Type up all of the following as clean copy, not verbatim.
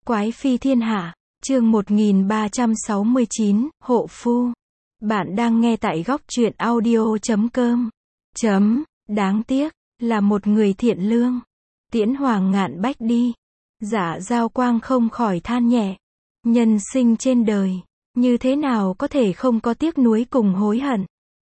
Quái phi thiên hạ, chương 1369, hộ phu. Bạn đang nghe tại góc truyện audio.com. Đáng tiếc, là một người thiện lương. Tiễn Hoàng Ngạn Bách đi. Dạ Dao Quang không khỏi than nhẹ. Nhân sinh trên đời, như thế nào có thể không có tiếc nuối cùng hối hận.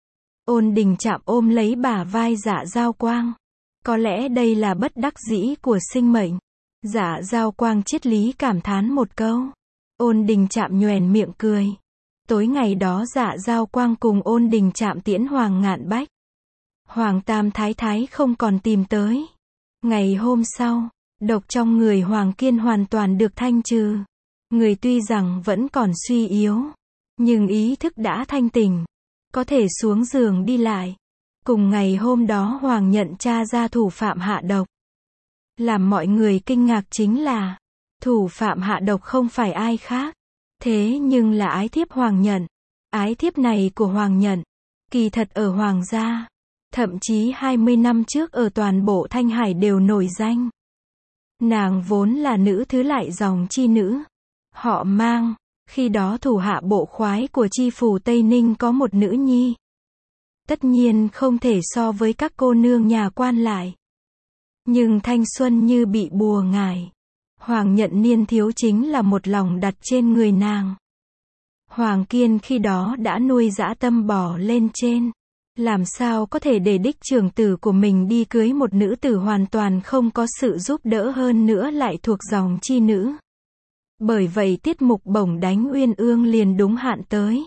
Ôn Đình Trạm ôm lấy bả vai Dạ Dao Quang. Có lẽ đây là bất đắc dĩ của sinh mệnh. Dạ Dao Quang triết lý cảm thán một câu. Ôn Đình Trạm nhoẻn miệng cười. Tối ngày đó Dạ Dao Quang cùng Ôn Đình Trạm tiễn Hoàng Ngạn Bách. Hoàng Tam Thái Thái không còn tìm tới. Ngày hôm sau, độc trong người Hoàng Kiên hoàn toàn được thanh trừ. Người tuy rằng vẫn còn suy yếu, nhưng ý thức đã thanh tỉnh, có thể xuống giường đi lại. Cùng ngày hôm đó Hoàng nhận tra ra thủ phạm hạ độc. Làm mọi người kinh ngạc chính là, thủ phạm hạ độc không phải ai khác. Thế nhưng là ái thiếp Hoàng Nhận. Ái thiếp này của Hoàng Nhận, kỳ thật ở Hoàng gia, thậm chí 20 năm trước ở toàn bộ Thanh Hải đều nổi danh. Nàng vốn là nữ thứ lại dòng chi nữ. Họ Mang, khi đó thủ hạ bộ khoái của chi phủ Tây Ninh có một nữ nhi. Tất nhiên không thể so với các cô nương nhà quan lại. Nhưng thanh xuân như bị bùa ngải. Hoàng Nhận niên thiếu chính là một lòng đặt trên người nàng. Hoàng Kiên khi đó đã nuôi dã tâm bỏ lên trên. Làm sao có thể để đích trưởng tử của mình đi cưới một nữ tử hoàn toàn không có sự giúp đỡ, hơn nữa lại thuộc dòng chi nữ. Bởi vậy tiết mục bổng đánh Uyên Ương liền đúng hạn tới.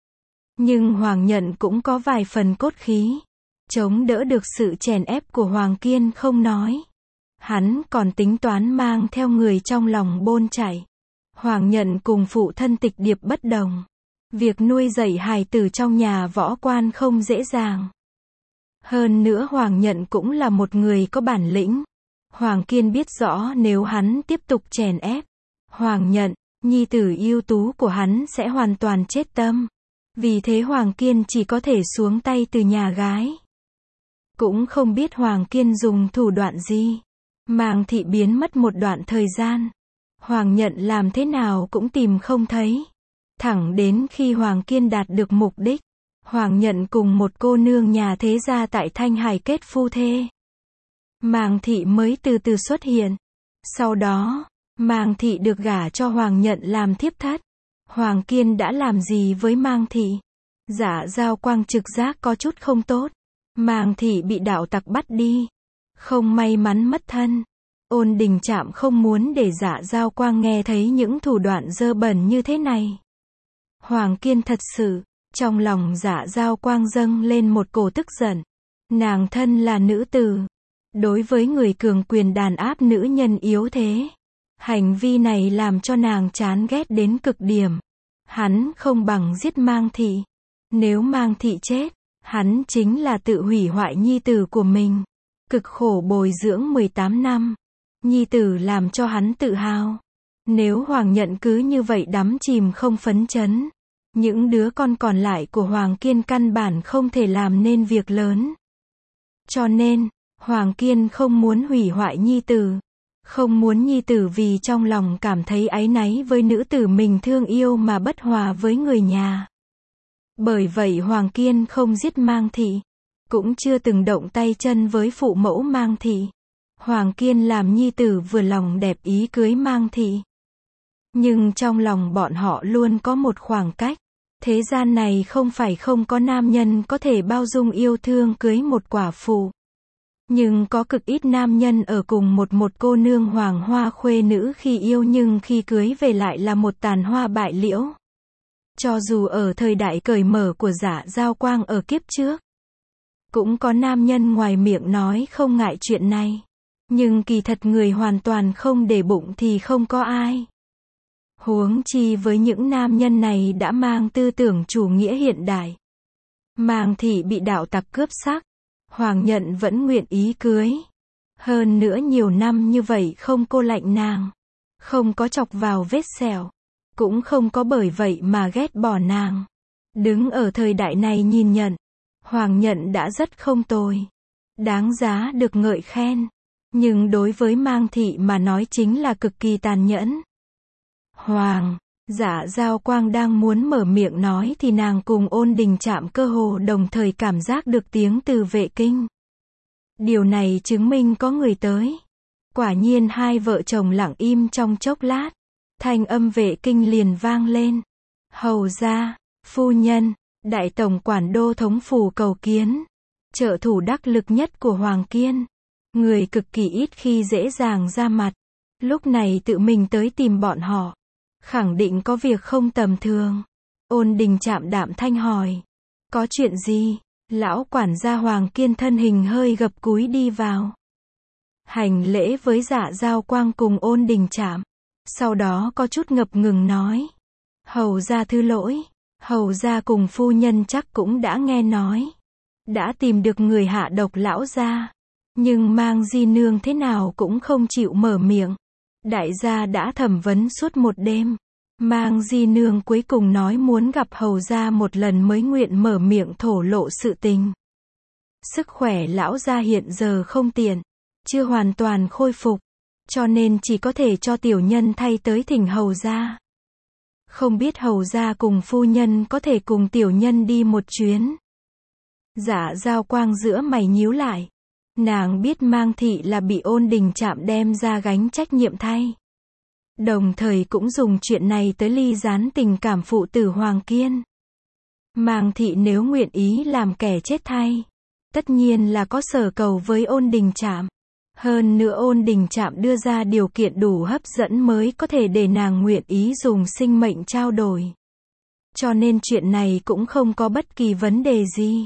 Nhưng Hoàng Nhận cũng có vài phần cốt khí. Chống đỡ được sự chèn ép của Hoàng Kiên không nói. Hắn còn tính toán mang theo người trong lòng bôn chạy. Hoàng Nhận cùng phụ thân Tịch Điệp bất đồng. Việc nuôi dạy hài tử trong nhà võ quan không dễ dàng. Hơn nữa Hoàng Nhận cũng là một người có bản lĩnh. Hoàng Kiên biết rõ nếu hắn tiếp tục chèn ép Hoàng Nhận, nhi tử ưu tú của hắn sẽ hoàn toàn chết tâm. Vì thế Hoàng Kiên chỉ có thể xuống tay từ nhà gái. Cũng không biết Hoàng Kiên dùng thủ đoạn gì. Màng Thị biến mất một đoạn thời gian. Hoàng Nhận làm thế nào cũng tìm không thấy. Thẳng đến khi Hoàng Kiên đạt được mục đích, Hoàng Nhận cùng một cô nương nhà thế gia tại Thanh Hải kết phu thê. Màng Thị mới từ từ xuất hiện. Sau đó, Màng Thị được gả cho Hoàng Nhận làm thiếp thất. Hoàng Kiên đã làm gì với Màng Thị? Dạ Dao Quang trực giác có chút không tốt. Màng Thị bị đạo tặc bắt đi. Không may mắn mất thân. Ôn Đình Trạm không muốn để Dạ Dao Quang nghe thấy những thủ đoạn dơ bẩn như thế này. Hoàng Kiên thật sự, trong lòng Dạ Dao Quang dâng lên một cổ tức giận. Nàng thân là nữ tử. Đối với người cường quyền đàn áp nữ nhân yếu thế. Hành vi này làm cho nàng chán ghét đến cực điểm. Hắn không bằng giết Mang Thị. Nếu Mang Thị chết, hắn chính là tự hủy hoại nhi tử của mình. Cực khổ bồi dưỡng 18 năm. Nhi tử làm cho hắn tự hào. Nếu Hoàng Nhận cứ như vậy đắm chìm không phấn chấn, những đứa con còn lại của Hoàng Kiên căn bản không thể làm nên việc lớn. Cho nên, Hoàng Kiên không muốn hủy hoại nhi tử. Không muốn nhi tử vì trong lòng cảm thấy áy náy với nữ tử mình thương yêu mà bất hòa với người nhà. Bởi vậy Hoàng Kiên không giết Mang Thị. Cũng chưa từng động tay chân với phụ mẫu Mang Thị. Hoàng Kiên làm nhi tử vừa lòng đẹp ý cưới Mang Thị. Nhưng trong lòng bọn họ luôn có một khoảng cách. Thế gian này không phải không có nam nhân có thể bao dung yêu thương cưới một quả phụ. Nhưng có cực ít nam nhân ở cùng một cô nương hoàng hoa khuê nữ khi yêu nhưng khi cưới về lại là một tàn hoa bại liễu. Cho dù ở thời đại cởi mở của Dạ Dao Quang ở kiếp trước, cũng có nam nhân ngoài miệng nói không ngại chuyện này. Nhưng kỳ thật người hoàn toàn không để bụng thì không có ai. Huống chi với những nam nhân này đã mang tư tưởng chủ nghĩa hiện đại. Màng Thị bị đạo tặc cướp sắc. Hoàng Nhận vẫn nguyện ý cưới. Hơn nữa nhiều năm như vậy không cô lạnh nàng. Không có chọc vào vết sẹo. Cũng không có bởi vậy mà ghét bỏ nàng. Đứng ở thời đại này nhìn nhận, Hoàng Nhận đã rất không tồi. Đáng giá được ngợi khen. Nhưng đối với Mang Thị mà nói chính là cực kỳ tàn nhẫn. Hoàng, Dạ Giao Quang đang muốn mở miệng nói thì nàng cùng Ôn Đình Trạm cơ hồ đồng thời cảm giác được tiếng từ vệ kinh. Điều này chứng minh có người tới. Quả nhiên hai vợ chồng lặng im trong chốc lát. Thanh âm vệ kinh liền vang lên. Hầu gia, phu nhân, đại tổng quản đô thống phủ cầu kiến. Trợ thủ đắc lực nhất của Hoàng Kiên. Người cực kỳ ít khi dễ dàng ra mặt. Lúc này tự mình tới tìm bọn họ. Khẳng định có việc không tầm thường. Ôn Đình Trạm đạm thanh hỏi. Có chuyện gì? Lão quản gia Hoàng Kiên thân hình hơi gập cúi đi vào. Hành lễ với Dạ Giao Quang cùng Ôn Đình Trạm. Sau đó có chút ngập ngừng nói. Hầu gia thứ lỗi. Hầu gia cùng phu nhân chắc cũng đã nghe nói. Đã tìm được người hạ độc lão gia. Nhưng Mang Di Nương thế nào cũng không chịu mở miệng. Đại gia đã thẩm vấn suốt một đêm. Mang Di Nương cuối cùng nói muốn gặp hầu gia một lần mới nguyện mở miệng thổ lộ sự tình. Sức khỏe lão gia hiện giờ không tiện. Chưa hoàn toàn khôi phục. Cho nên chỉ có thể cho tiểu nhân thay tới thỉnh hầu gia. Không biết hầu gia cùng phu nhân có thể cùng tiểu nhân đi một chuyến. Dạ Giao Quang giữa mày nhíu lại. Nàng biết Mang thị là bị Ôn Đình Trạm đem ra gánh trách nhiệm thay. Đồng thời cũng dùng chuyện này tới ly gián tình cảm phụ tử Hoàng Kiên. Mang thị nếu nguyện ý làm kẻ chết thay. Tất nhiên là có sở cầu với Ôn Đình Trạm. Hơn nữa Ôn Đình Trạm đưa ra điều kiện đủ hấp dẫn mới có thể để nàng nguyện ý dùng sinh mệnh trao đổi. Cho nên chuyện này cũng không có bất kỳ vấn đề gì.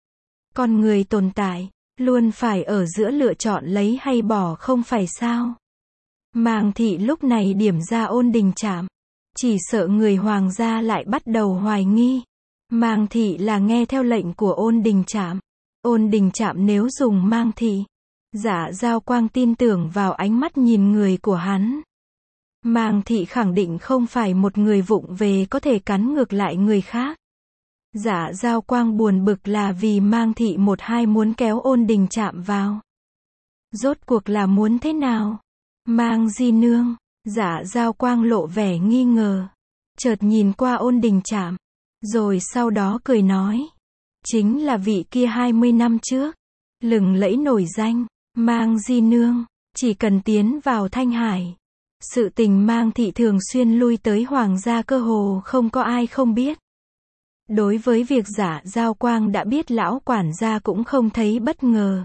Con người tồn tại, luôn phải ở giữa lựa chọn lấy hay bỏ không phải sao. Mang thị lúc này điểm ra Ôn Đình Trạm. Chỉ sợ người hoàng gia lại bắt đầu hoài nghi. Mang thị là nghe theo lệnh của Ôn Đình Trạm. Ôn Đình Trạm nếu dùng Mang thị. Dạ Giao Quang tin tưởng vào ánh mắt nhìn người của hắn. Mang thị khẳng định không phải một người vụng về có thể cắn ngược lại người khác. Dạ Giao Quang buồn bực là vì Mang thị một hai muốn kéo Ôn Đình Trạm vào. Rốt cuộc là muốn thế nào? Mang Di Nương, Dạ Giao Quang lộ vẻ nghi ngờ. Chợt nhìn qua Ôn Đình Trạm. Rồi sau đó cười nói. Chính là vị kia 20 năm trước. Lừng lẫy nổi danh. Mang Di Nương, chỉ cần tiến vào Thanh Hải. Sự tình Mang thị thường xuyên lui tới hoàng gia cơ hồ không có ai không biết. Đối với việc Dạ Giao Quang đã biết lão quản gia cũng không thấy bất ngờ.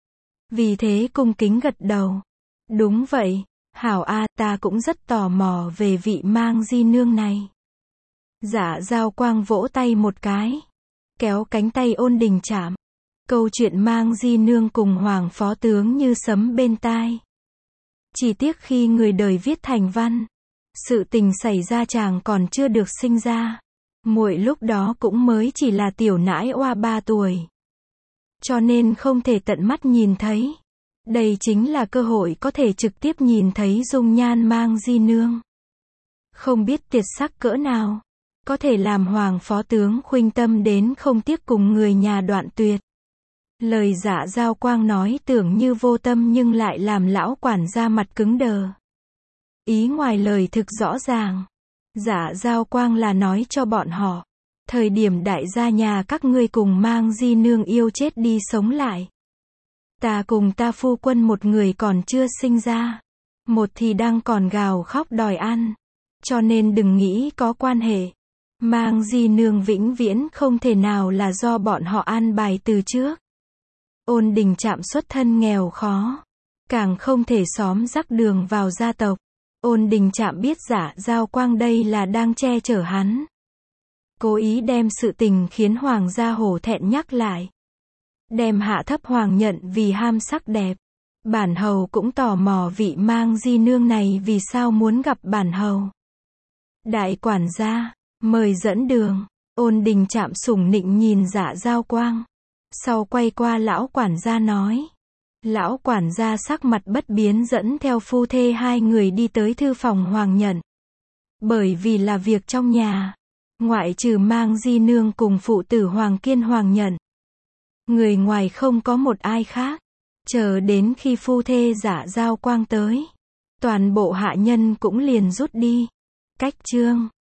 Vì thế cung kính gật đầu. Đúng vậy, hảo a, ta cũng rất tò mò về vị Mang Di Nương này. Dạ Giao Quang vỗ tay một cái. Kéo cánh tay Ôn Đình Trạm. Câu chuyện Mang Di Nương cùng Hoàng phó tướng như sấm bên tai. Chỉ tiếc khi người đời viết thành văn. Sự tình xảy ra chàng còn chưa được sinh ra. Muội lúc đó cũng mới chỉ là tiểu nãi oa 3 tuổi. Cho nên không thể tận mắt nhìn thấy. Đây chính là cơ hội có thể trực tiếp nhìn thấy dung nhan Mang Di Nương. Không biết tiệt sắc cỡ nào. Có thể làm Hoàng phó tướng khuynh tâm đến không tiếc cùng người nhà đoạn tuyệt. Lời Dạ Giao Quang nói tưởng như vô tâm nhưng lại làm lão quản gia mặt cứng đờ. Ý ngoài lời thực rõ ràng. Dạ Giao Quang là nói cho bọn họ. Thời điểm đại gia nhà các ngươi cùng Mang Di Nương yêu chết đi sống lại. Ta cùng ta phu quân một người còn chưa sinh ra. Một thì đang còn gào khóc đòi ăn. Cho nên đừng nghĩ có quan hệ. Mang Di Nương vĩnh viễn không thể nào là do bọn họ an bài từ trước. Ôn Đình Trạm xuất thân nghèo khó. Càng không thể xóm rắc đường vào gia tộc. Ôn Đình Trạm biết Dạ Giao Quang đây là đang che chở hắn. Cố ý đem sự tình khiến hoàng gia hổ thẹn nhắc lại. Đem hạ thấp Hoàng Nhận vì ham sắc đẹp. Bản hầu cũng tò mò vị Mang Di Nương này vì sao muốn gặp bản hầu. Đại quản gia, mời dẫn đường. Ôn Đình Trạm sủng nịnh nhìn Dạ Giao Quang. Sau quay qua lão quản gia nói. Lão quản gia sắc mặt bất biến dẫn theo phu thê hai người đi tới thư phòng Hoàng Nhận. Bởi vì là việc trong nhà. Ngoại trừ Mang Di Nương cùng phụ tử Hoàng Kiên Hoàng Nhận. Người ngoài không có một ai khác. Chờ đến khi phu thê Dạ Giao Quang tới. Toàn bộ hạ nhân cũng liền rút đi. Cách chương